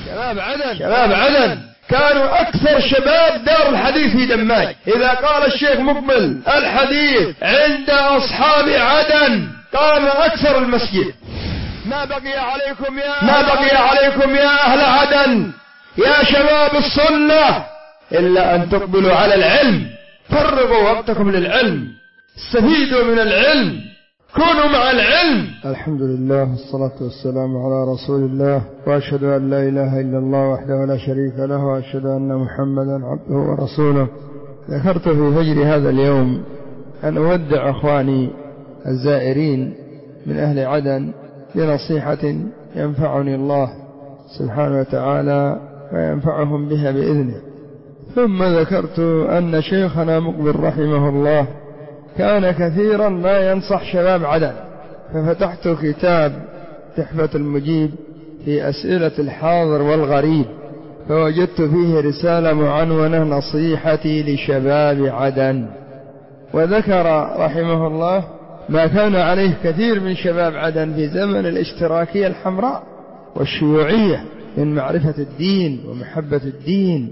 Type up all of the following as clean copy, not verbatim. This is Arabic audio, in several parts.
شباب عدن كانوا أكثر شباب دار الحديث في دماج. إذا قال الشيخ مقبل الحديث عند أصحاب عدن قام أكثر المسجد. ما بقي عليكم يا أهل عدن يا شباب السنة إلا أن تقبلوا على العلم، فرغوا وقتكم للعلم، استفيدوا من العلم، كونوا مع العلم. الحمد لله والصلاة والسلام على رسول الله، وأشهد أن لا إله إلا الله وحده لا شريك له، وأشهد أن محمدا عبده ورسوله. ذكرت في فجر هذا اليوم أن أودع أخواني الزائرين من أهل عدن بنصيحة ينفعني الله سبحانه وتعالى وينفعهم بها بإذنه. ثم ذكرت أن شيخنا مقبل رحمه الله كان كثيرا ما ينصح شباب عدن، ففتحت كتاب تحفة المجيب في أسئلة الحاضر والغريب، فوجدت فيه رسالة معنونة نصيحتي لشباب عدن، وذكر رحمه الله ما كان عليه كثير من شباب عدن في زمن الاشتراكية الحمراء والشيوعية من معرفة الدين ومحبة الدين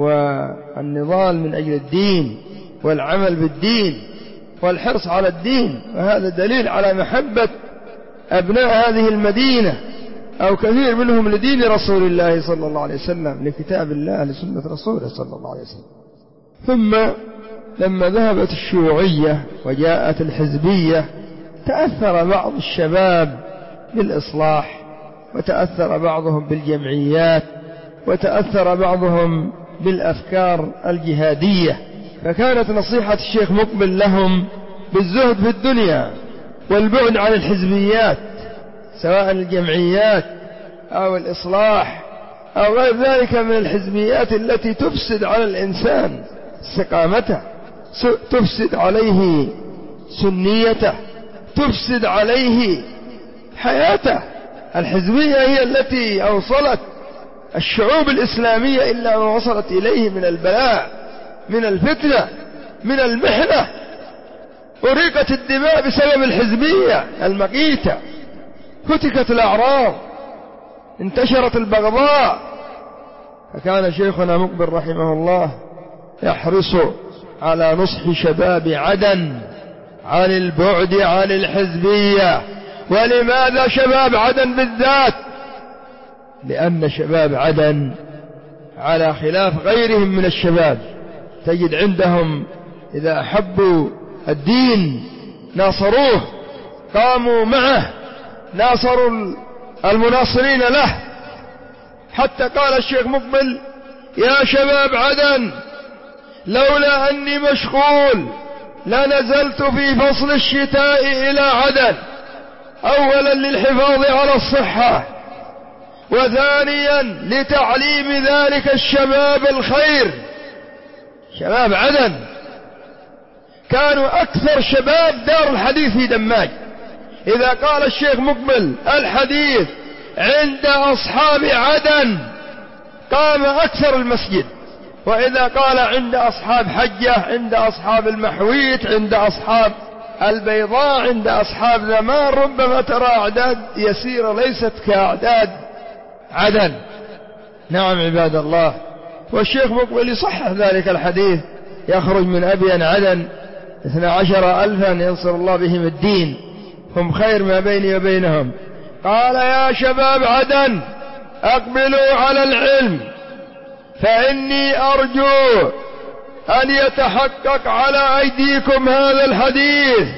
والنضال من أجل الدين والعمل بالدين والحرص على الدين. وهذا دليل على محبة أبناء هذه المدينة أو كثير منهم لدين رسول الله صلى الله عليه وسلم، لكتاب الله، لسنة رسوله صلى الله عليه وسلم. ثم لما ذهبت الشيوعية وجاءت الحزبية تأثر بعض الشباب بالإصلاح، وتأثر بعضهم بالجمعيات، وتأثر بعضهم بالأفكار الجهادية. فكانت نصيحة الشيخ مقبل لهم بالزهد في الدنيا والبعد عن الحزبيات، سواء الجمعيات أو الإصلاح أو غير ذلك من الحزبيات التي تفسد على الإنسان استقامته، تفسد عليه سنيته، تفسد عليه حياته. الحزبية هي التي أوصلت الشعوب الإسلامية إلا ما وصلت إليه من البلاء، من الفتنة، من المحنة. أريقت الدماء بسبب الحزبية المقيتة، فتكت الأعراض، انتشرت البغضاء. فكان شيخنا مقبل رحمه الله يحرص على نصح شباب عدن عن البعد عن الحزبية. ولماذا شباب عدن بالذات؟ لأن شباب عدن على خلاف غيرهم من الشباب، تجد عندهم إذا أحبوا الدين ناصروه، قاموا معه، ناصروا المناصرين له. حتى قال الشيخ مقبل: يا شباب عدن، لولا أني مشغول لنزلت في فصل الشتاء إلى عدن، أولا للحفاظ على الصحة، وثانيا لتعليم ذلك الشباب الخير. شباب عدن كانوا أكثر شباب دار الحديث في دماج. إذا قال الشيخ مقبل الحديث عند أصحاب عدن قام أكثر المسجد. وإذا قال عند أصحاب حجة، عند أصحاب المحويت، عند أصحاب البيضاء، عند أصحاب زمان، ربما ترى أعداد يسيرة ليست كأعداد عدن. نعم عباد الله. والشيخ مقبل يصحح ذلك الحديث: يخرج من أبين عدن 12,000 ينصر الله بهم الدين، هم خير ما بيني وبينهم. قال: يا شباب عدن، أقبلوا على العلم، فإني أرجو أن يتحقق على أيديكم هذا الحديث.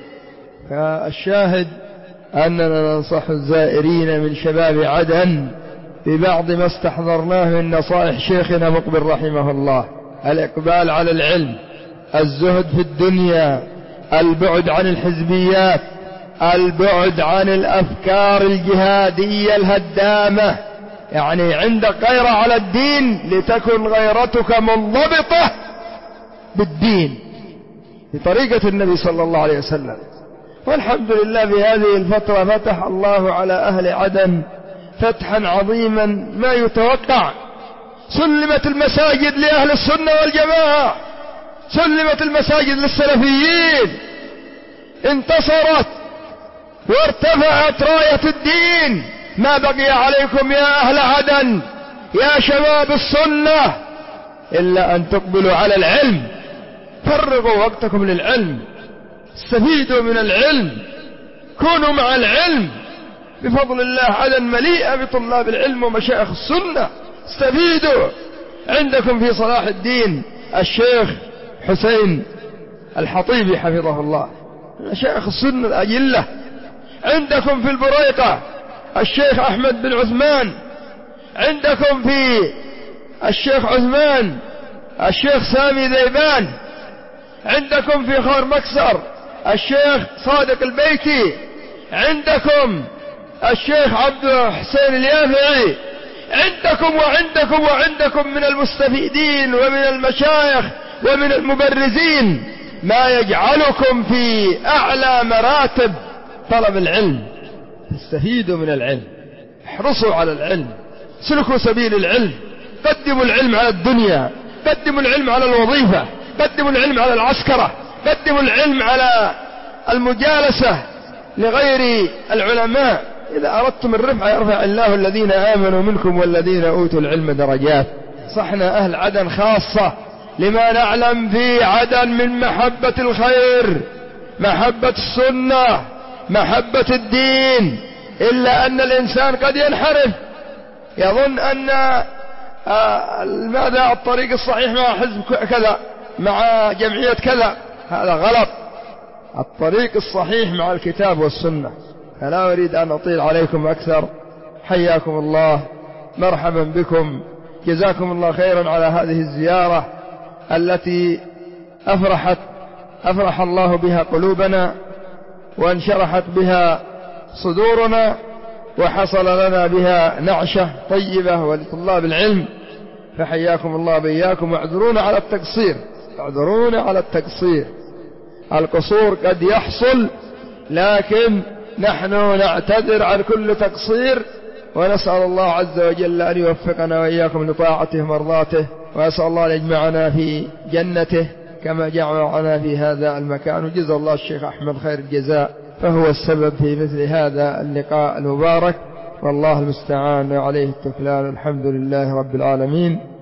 فالشاهد أننا ننصح الزائرين من شباب عدن ببعض ما استحضرناه من نصائح شيخنا مقبل رحمه الله: الإقبال على العلم، الزهد في الدنيا، البعد عن الحزبيات، البعد عن الأفكار الجهادية الهدامة. يعني عندك غيرة على الدين لتكن غيرتك منضبطة بالدين بطريقة النبي صلى الله عليه وسلم. والحمد لله بهذه الفترة فتح الله على أهل عدن فتحا عظيما ما يتوقع. سلمت المساجد لأهل السنة والجماعة، سلمت المساجد للسلفيين، انتصرت وارتفعت راية الدين. ما بقي عليكم يا أهل عدن يا شباب السنة إلا أن تقبلوا على العلم. فرغوا وقتكم للعلم، استفيدوا من العلم، كونوا مع العلم. بفضل الله عدن مليئة بطلاب العلم ومشايخ السنة، استفيدوا. عندكم في صلاح الدين الشيخ حسين الحطيبي حفظه الله، مشايخ السنة الأجلة. عندكم في البريقة الشيخ أحمد بن عثمان، عندكم في الشيخ عثمان الشيخ سامي ذيبان، عندكم في خور مكسر الشيخ صادق البيتي، عندكم الشيخ عبد حسين اليافعي، عندكم من المستفيدين ومن المشايخ ومن المبرزين ما يجعلكم في أعلى مراتب طلب العلم. استفيدوا من العلم، احرصوا على العلم، سلكوا سبيل العلم، قدموا العلم على الدنيا، قدموا العلم على الوظيفة، قدموا العلم على العسكرة، قدموا العلم على المجالسة لغير العلماء. إذا أردتم الرفع يرفع الله الذين آمنوا منكم والذين أوتوا العلم درجات. صحنا أهل عدن خاصة لما نعلم في عدن من محبة الخير، محبة السنة، محبة الدين، إلا أن الإنسان قد ينحرف يظن أن ماذا الطريق الصحيح مع حزب كذا، مع جمعية كذا. هذا غلط. الطريق الصحيح مع الكتاب والسنة. فلا أريد أن أطيل عليكم أكثر. حياكم الله، مرحبا بكم، جزاكم الله خيرا على هذه الزيارة التي أفرح الله بها قلوبنا وانشرحت بها صدورنا وحصل لنا بها نعشة طيبة ولطلاب العلم. فحياكم الله بإياكم، واعذرونا على التقصير، اعذرونا على التقصير. القصور قد يحصل، لكن نحن نعتذر عن كل تقصير، ونسأل الله عز وجل أن يوفقنا وإياكم لطاعته ومرضاته، وأسأل الله أن يجمعنا في جنته كما جمعنا في هذا المكان. وجزا الله الشيخ أحمد خير الجزاء، فهو السبب في مثل هذا اللقاء المبارك، والله المستعان وعليه التكلان. الحمد لله رب العالمين.